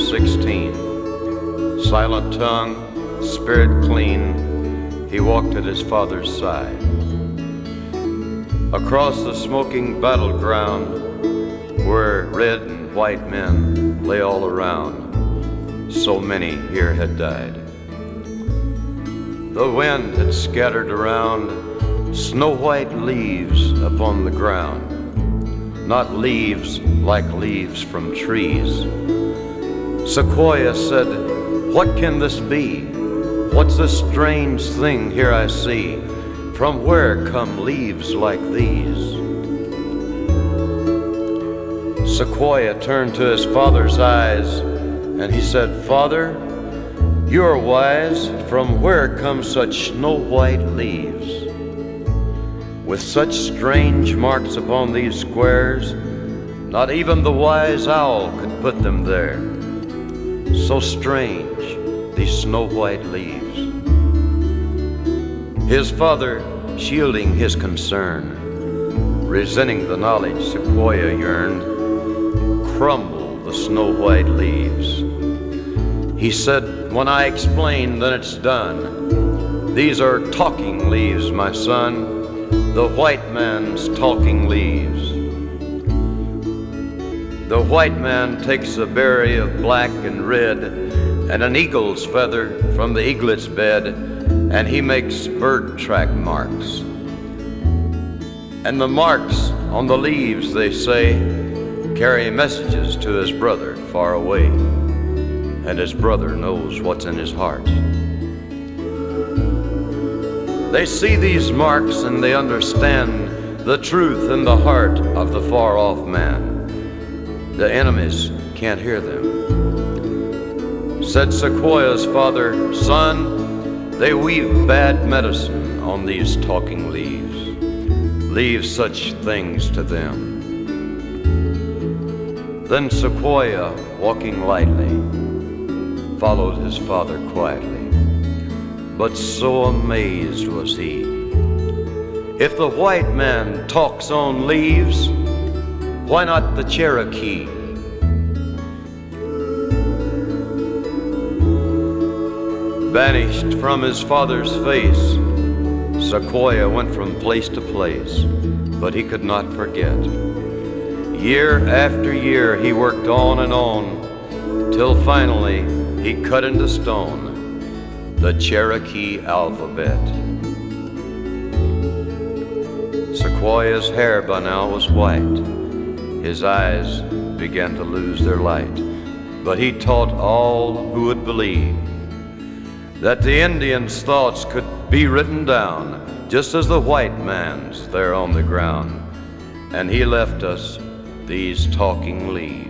16. Silent tongue, spirit clean, he walked at his father's side. Across the smoking battleground, where red and white men lay all around, so many here had died. The wind had scattered around snow-white leaves upon the ground, not leaves like leaves from trees. Sequoia said, "What can this be? What's this strange thing here I see? From where come leaves like these?" Sequoia turned to his father's eyes and he said, "Father, you are wise. From where come such snow-white leaves? With such strange marks upon these squares, not even the wise owl could put them there. So strange, these snow-white leaves." His father, shielding his concern, resenting the knowledge Sequoia yearned, crumbled the snow-white leaves. He said, "When I explain, then it's done. These are talking leaves, my son, the white man's talking leaves. The white man takes a berry of black and red and an eagle's feather from the eaglet's bed, and he makes bird track marks. And the marks on the leaves, they say, carry messages to his brother far away, and his brother knows what's in his heart. They see these marks and they understand the truth in the heart of the far-off man. The enemies can't hear them." Said Sequoia's father, "Son, they weave bad medicine on these talking leaves. Leave such things to them." Then Sequoia, walking lightly, followed his father quietly. But so amazed was he. If the white man talks on leaves, why not the Cherokee? Banished from his father's face, Sequoia went from place to place, but he could not forget. Year after year he worked on and on, till finally he cut into stone the Cherokee alphabet. Sequoia's hair by now was white. His eyes began to lose their light. But he taught all who would believe that the Indian's thoughts could be written down, just as the white man's there on the ground. And he left us these talking leaves.